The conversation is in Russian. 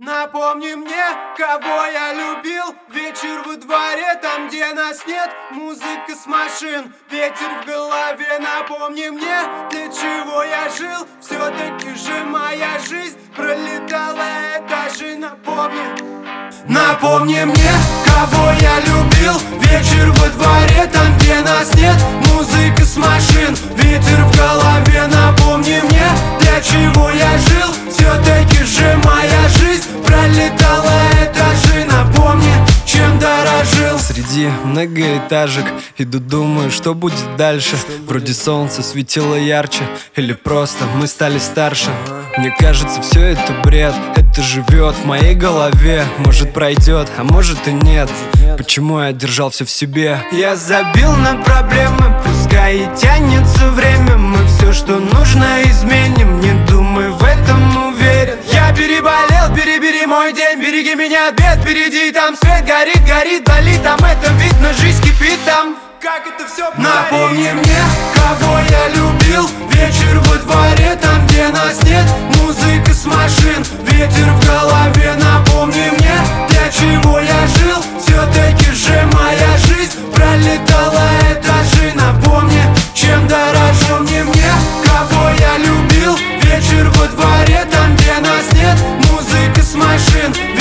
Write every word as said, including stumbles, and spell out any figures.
Напомни мне, кого я любил. Вечер во дворе, там, где нас нет. Музыка с машин, ветер в голове. Напомни мне, для чего я жил. Все-таки же моя жизнь пролетала этажи. Напомни, напомни мне, кого я любил. Вечер во дворе, там, где нас нет. Музыка с машин, ветер в голове. Напомни мне, для чего я жил. Все-таки же моя жизнь пролетала этажи. Напомни, чем дорожил. Среди многоэтажек иду, думаю, что будет дальше. Вроде солнце светило ярче, или просто мы стали старше. Мне кажется, все это бред. Это живет в моей голове. Может пройдет, а может и нет. Почему я держал все в себе? Я забил на проблемы, пускай и тянется время. Мы все, что нужно, изменим. Не думай, в этом уверен. Я переболел, перебери мой день. Береги меня от бед, впереди там свет горит, горит, болит. Там это видно, жизнь кипит там. Как это все повторить? Напомни мне, кого я любил. Вечер во дворе, там, где нас нет. Музыка с машин, ветер в голове. Напомни мне, для чего я жил. Все-таки же моя жизнь пролетала этажи. Напомни, чем дорожил. Мне мне, кого я любил. Вечер во дворе, там, где нас нет. Музыка с машин,